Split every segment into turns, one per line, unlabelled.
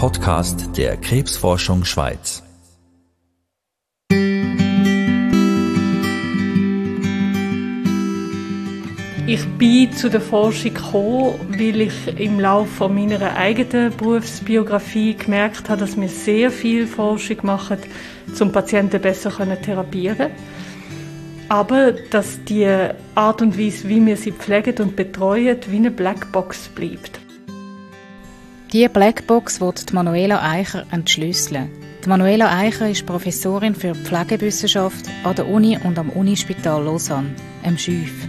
Podcast der Krebsforschung Schweiz.
Ich bin zu der Forschung gekommen, weil ich im Laufe meiner eigenen Berufsbiografie gemerkt habe, dass wir sehr viel Forschung machen, um Patienten besser therapieren können. Aber dass die Art und Weise, wie wir sie pflegen und betreuen, wie eine Blackbox bleibt.
Diese Blackbox wird Manuela Eicher entschlüsseln. Manuela Eicher ist Professorin für Pflegewissenschaft an der Uni und am Unispital Lausanne, am SCHÜV.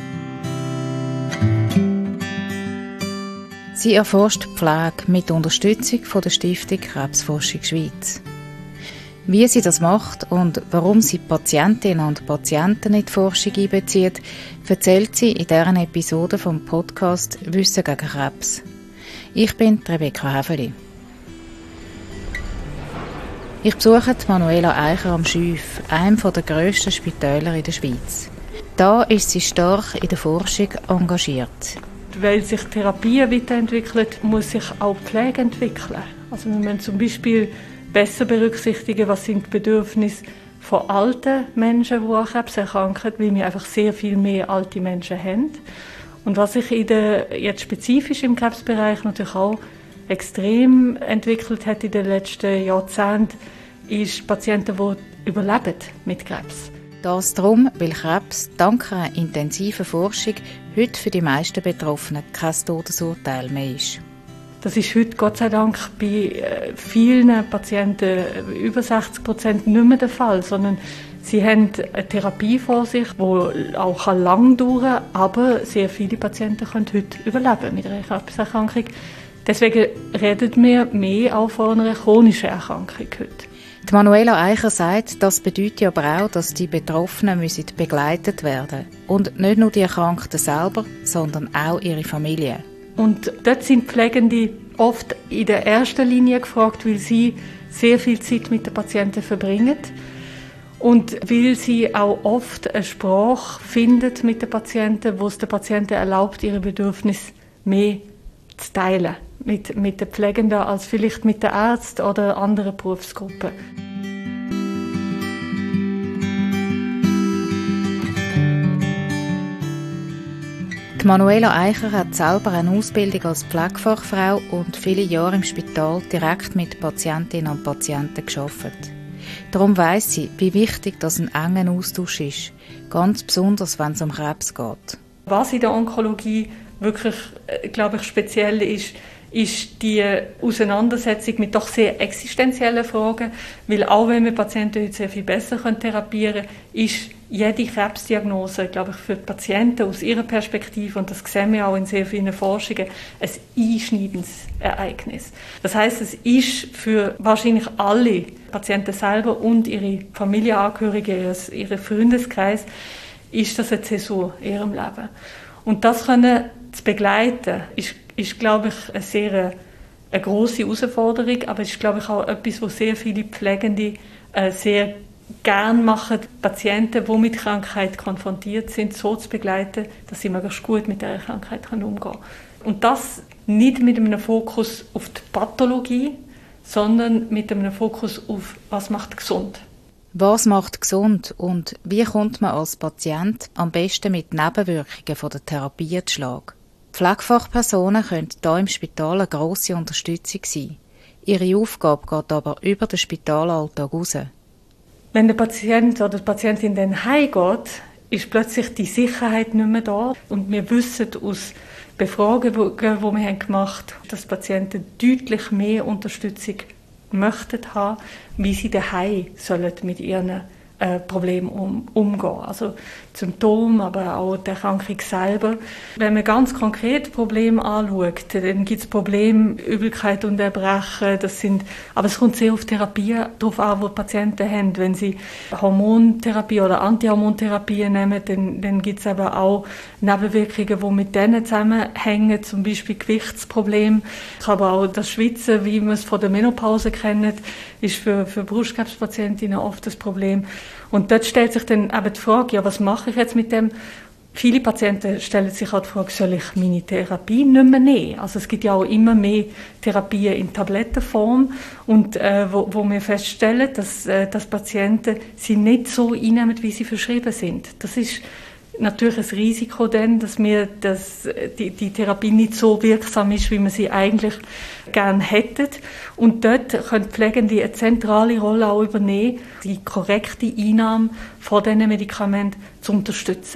Sie erforscht Pflege mit Unterstützung von der Stiftung Krebsforschung Schweiz. Wie sie das macht und warum sie Patientinnen und Patienten in die Forschung einbezieht, erzählt sie in dieser Episode vom Podcast «Wissen gegen Krebs». Ich bin Rebecca Häfeli. Ich besuche Manuela Eicher am SCHÜV, einem der grössten Spitäler in der Schweiz. Da ist sie stark in der Forschung engagiert.
Weil sich Therapie weiterentwickelt, muss sich auch Pflege entwickeln. Also wir müssen zum Beispiel besser berücksichtigen, was sind die Bedürfnisse von alten Menschen, die an Krebs erkranken, weil wir einfach sehr viel mehr alte Menschen haben. Und was sich jetzt spezifisch im Krebsbereich natürlich auch extrem entwickelt hat in den letzten Jahrzehnten, ist Patienten, die überleben mit Krebs.
Das darum, weil Krebs dank einer intensiven Forschung heute für die meisten Betroffenen kein Todesurteil mehr ist.
Das ist heute Gott sei Dank bei vielen Patienten, über 60%, nicht mehr der Fall, sondern sie haben eine Therapie vor sich, die auch lang dauern kann, aber sehr viele Patienten können heute überleben mit einer Krebserkrankung. Deswegen reden wir mehr auch von einer chronischen Erkrankung heute.
Die Manuela Eicher sagt, das bedeutet aber auch, dass die Betroffenen begleitet werden müssen. Und nicht nur die Erkrankten selber, sondern auch ihre Familie.
Und dort sind Pflegende oft in der ersten Linie gefragt, weil sie sehr viel Zeit mit den Patienten verbringen und weil sie auch oft eine Sprache findet mit den Patienten, wo es den Patienten erlaubt, ihre Bedürfnisse mehr zu teilen mit den Pflegenden als vielleicht mit den Ärzten oder anderen Berufsgruppen.
Die Manuela Eicher hat selber eine Ausbildung als Pflegefachfrau und viele Jahre im Spital direkt mit Patientinnen und Patienten gearbeitet. Darum weiss sie, wie wichtig das ein enger Austausch ist, ganz besonders, wenn es um Krebs geht.
Was in der Onkologie wirklich, glaube ich, speziell ist die Auseinandersetzung mit doch sehr existenziellen Fragen, weil auch wenn wir Patienten heute sehr viel besser therapieren können, ist jede Krebsdiagnose, glaube ich, für die Patienten aus ihrer Perspektive, und das sehen wir auch in sehr vielen Forschungen, ein einschneidendes Ereignis. Das heisst, es ist für wahrscheinlich alle Patienten selber und ihre Familienangehörigen, ihren Freundeskreis, ist das eine Zäsur in ihrem Leben. Und das zu begleiten, ist, glaube ich, eine grosse Herausforderung, aber es ist, glaube ich, auch etwas, was sehr viele Pflegende sehr gern machen, Patienten, die mit Krankheit konfrontiert sind, so zu begleiten, dass sie möglichst gut mit dieser Krankheit umgehen können. Und das nicht mit einem Fokus auf die Pathologie, sondern mit einem Fokus auf, was macht gesund.
Was macht gesund und wie kommt man als Patient am besten mit Nebenwirkungen von der Therapie zu Schlag? Pflegefachpersonen können hier im Spital eine grosse Unterstützung sein. Ihre Aufgabe geht aber über den Spitalalltag hinaus.
Wenn der Patient oder die Patientin dann heimgeht, ist plötzlich die Sicherheit nicht mehr da. Und wir wissen aus Befragungen, die wir gemacht haben, dass Patienten deutlich mehr Unterstützung möchten haben, wie sie daheim sollen mit ihren Problemen umgehen. Also Symptome, aber auch die Erkrankung selber. Wenn man ganz konkret Probleme anschaut, dann gibt es Probleme, Übelkeit und Erbrechen. Aber es kommt sehr auf Therapie darauf an, die Patienten haben. Wenn sie Hormontherapie oder Antihormontherapie nehmen, dann gibt es aber auch Nebenwirkungen, die mit denen zusammenhängen, zum Beispiel Gewichtsprobleme. Aber auch das Schwitzen, wie man es von der Menopause kennt, ist für Brustkrebspatientinnen oft das Problem. Und dort stellt sich dann eben die Frage, ja, was mache ich jetzt mit dem Viele Patienten stellen sich auch die Frage, soll ich meine Therapie nicht mehr nehmen? Also es gibt ja auch immer mehr Therapien in Tablettenform und wo wir feststellen, dass Patienten sie nicht so einnehmen, wie sie verschrieben sind. Das ist natürlich ein Risiko dann, dass die Therapie nicht so wirksam ist, wie wir sie eigentlich gerne hätten. Und dort können Pflegende eine zentrale Rolle auch übernehmen, die korrekte Einnahme von diesen Medikamenten zu unterstützen.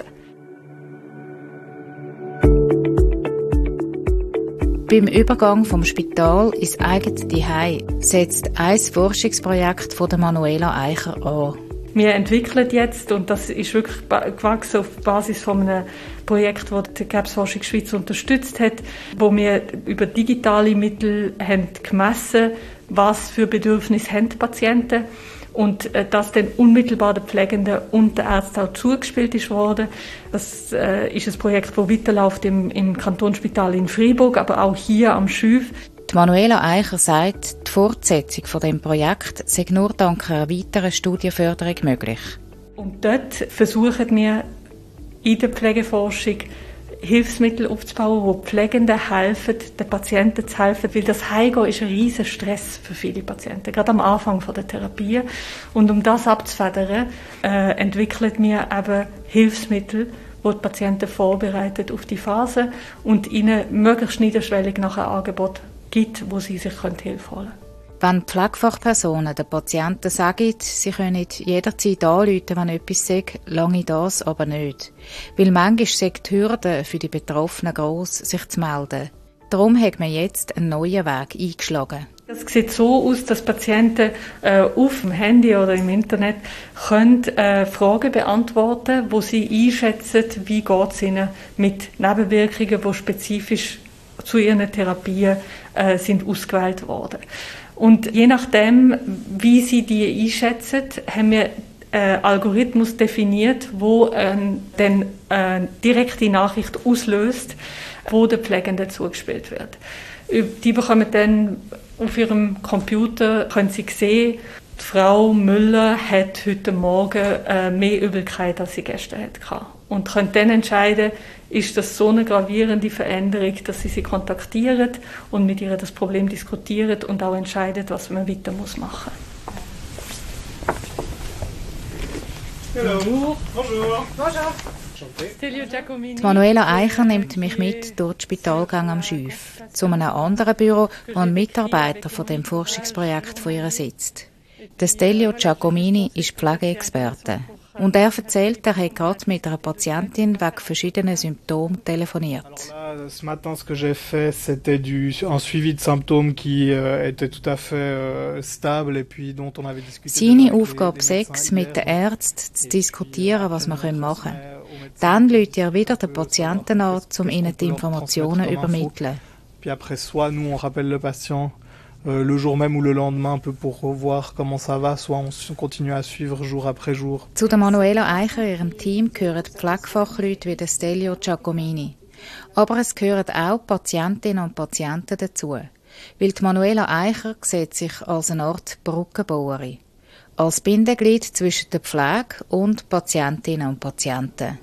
Beim Übergang vom Spital ins eigene Zuhause setzt ein Forschungsprojekt von der Manuela Eicher an.
Wir entwickeln jetzt, und das ist wirklich gewachsen auf Basis von einem Projekt, das die Krebsforschung Schweiz unterstützt hat, wo wir über digitale Mittel haben gemessen, was für Bedürfnisse haben die Patienten und das dann unmittelbar den Pflegenden und den Ärzten auch zugespielt ist worden. Das ist ein Projekt, das weiterläuft im Kantonsspital in Freiburg, aber auch hier am Schüf.
Die Manuela Eicher sagt, die Fortsetzung von dem Projekt sei nur dank einer weiteren Studienförderung möglich.
Und dort versuchen wir in der Pflegeforschung Hilfsmittel aufzubauen, wo Pflegenden helfen, den Patienten zu helfen, weil das Heimgehen ist ein riesen Stress für viele Patienten, gerade am Anfang der Therapie. Und um das abzufedern, entwickeln wir eben Hilfsmittel, wo die Patienten vorbereitet auf die Phase und ihnen möglichst niederschwellig nach einem Angebot gibt, wo sie sich Hilfe holen können.
Wenn Pflegefachpersonen den Patienten sagen, sie können jederzeit anrufen, wenn etwas sagt, lange das aber nicht. Weil manchmal sind die Hürden für die Betroffenen gross, sich zu melden. Darum hat man jetzt einen neuen Weg eingeschlagen.
Das sieht so aus, dass Patienten auf dem Handy oder im Internet können, Fragen beantworten, wo sie einschätzen, wie geht es ihnen mit Nebenwirkungen, die spezifisch zu ihren Therapien sind ausgewählt worden. Und je nachdem, wie sie die einschätzen, haben wir einen Algorithmus definiert, wo dann direkte Nachricht auslöst, wo der Pflegenden zugespielt wird. Die bekommen dann auf ihrem Computer, können sie sehen, die Frau Müller hat heute Morgen mehr Übelkeit, als sie gestern hatte. Und können dann entscheiden, ist das so eine gravierende Veränderung, dass sie kontaktieren und mit ihr das Problem diskutieren und auch entscheiden, was man weiter machen muss.
Hallo. Bonjour.
Die Manuela Eicher nimmt mich mit durch den Spitalgang am Schüf, zu einem anderen Büro, wo ein Mitarbeiter von dem Forschungsprojekt von ihr sitzt. Der Stelio Giacomini ist Pflegeexperte. Und er erzählt, er hat gerade mit einer Patientin wegen verschiedenen Symptomen telefoniert.
Ce matin, ce que j'ai fait, c'était un suivi de symptômes qui était tout à fait stable et puis dont on avait discuté.
Seine Aufgabe 6, mit den Ärzten zu diskutieren, was wir machen können. Dann lädt er wieder den Patienten an, um ihnen die Informationen zu übermitteln.
Puis après, soit nous on rappelle le patient le jour même ou le lendemain, un peu pour voir comment ça va, soit on continue à suivre jour après jour.
Zu der Manuela Eicher, ihrem Team, gehören Pflegefachleute wie der Stelio Giacomini. Aber es gehören auch Patientinnen und Patienten dazu. Weil die Manuela Eicher sieht sich als eine Art Brückenbauerin. Als Bindeglied zwischen der Pflege und Patientinnen und Patienten.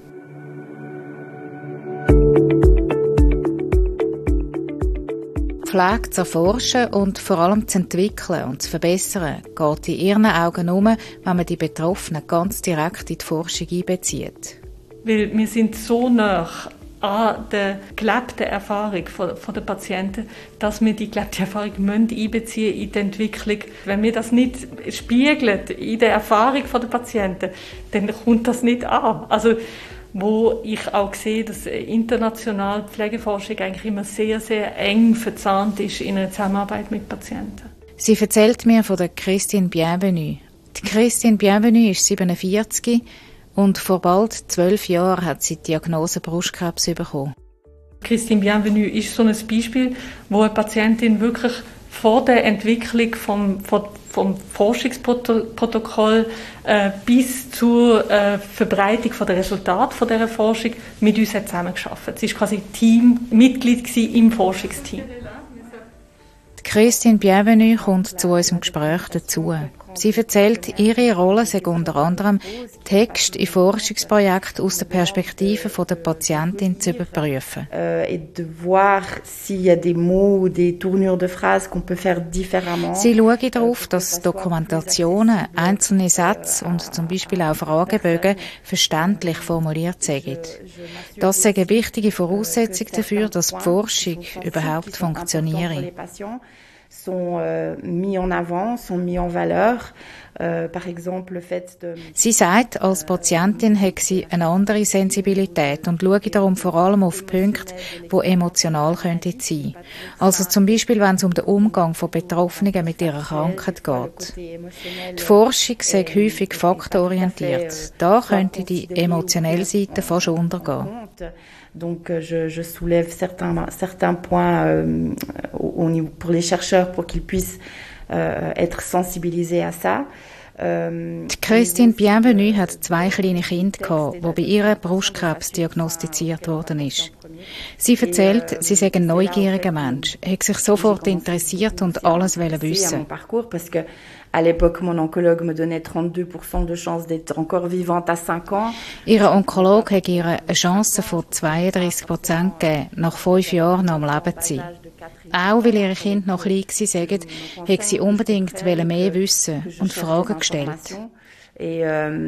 Pflege zu erforschen und vor allem zu entwickeln und zu verbessern, geht in ihren Augen um, wenn man die Betroffenen ganz direkt in die Forschung einbezieht.
Weil wir sind so nah an der gelebten Erfahrung von der Patienten, dass wir die gelebte Erfahrung einbeziehen in die Entwicklung. Wenn wir das nicht spiegeln in der Erfahrung der Patienten, dann kommt das nicht an. Also, wo ich auch sehe, dass international Pflegeforschung eigentlich immer sehr, sehr eng verzahnt ist in einer Zusammenarbeit mit Patienten.
Sie erzählt mir von der Christine Bienvenue. Die Christine Bienvenue ist 47 und vor bald 12 Jahren hat sie die Diagnose Brustkrebs bekommen.
Christine Bienvenue ist so ein Beispiel, wo eine Patientin wirklich vor der Entwicklung vom Forschungsprotokoll bis zur Verbreitung der Resultate von dieser Forschung mit uns zusammengearbeitet. Sie war quasi Teammitglied im Forschungsteam.
Die Christine Bienvenue kommt zu unserem Gespräch dazu. Sie erzählt, ihre Rolle sei unter anderem, Text in Forschungsprojekten aus der Perspektive der Patientin zu überprüfen. Sie schaue darauf, dass Dokumentationen, einzelne Sätze und zum Beispiel auch Fragebögen verständlich formuliert seien. Das sei eine wichtige Voraussetzung dafür, dass die Forschung überhaupt funktioniere. Sie sagt, als Patientin hat sie eine andere Sensibilität und schaue darum vor allem auf Punkte, die emotional sein könnten. Also zum Beispiel, wenn es um den Umgang von Betroffenen mit ihrer Krankheit geht. Die Forschung sei häufig faktenorientiert. Da könnte die emotionelle Seite fast untergehen.
Donc je soulève certains points pour les chercheurs pour qu'ils puissent être sensibilisés à ça.
Christine Bienvenue hat 2 kleine Kinder gehabt, die bei ihr Brustkrebs diagnostiziert worden ist. Sie erzählt, sie sei ein neugieriger Mensch, hat sich sofort interessiert und alles wissen.
À l'époque, mon oncologue me donnait 32% de chance d'être encore vivante à 5 ans.
Ihr Onkologe hat ihr eine Chance von 32% gegeben, nach 5 Jahren noch am Leben zu sein. Auch weil ihre Kinder noch klein waren, hat sie unbedingt mehr wissen und Fragen gestellt.
Et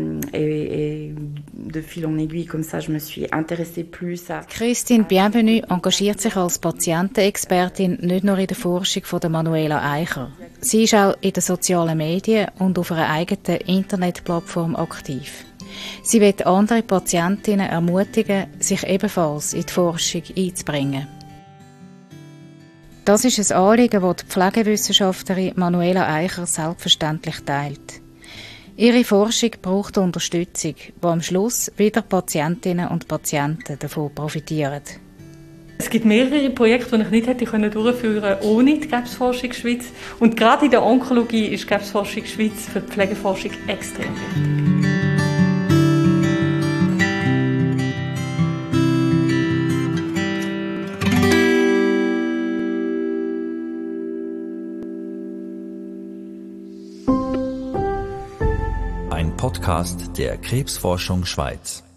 de fil en aiguille, comme ça, je me suis intéressée plus à...
Christine Bienvenue engagiert sich als Patientenexpertin nicht nur in der Forschung von der Manuela Eicher. Sie ist auch in den sozialen Medien und auf einer eigenen Internetplattform aktiv. Sie will andere Patientinnen ermutigen, sich ebenfalls in die Forschung einzubringen. Das ist ein Anliegen, das die Pflegewissenschaftlerin Manuela Eicher selbstverständlich teilt. Ihre Forschung braucht Unterstützung, wo am Schluss wieder Patientinnen und Patienten davon profitieren.
Es gibt mehrere Projekte, die ich nicht hätte durchführen können ohne die Krebsforschung Schweiz. Und gerade in der Onkologie ist Krebsforschung Schweiz für die Pflegeforschung extrem wichtig.
Ein Podcast der Krebsforschung Schweiz.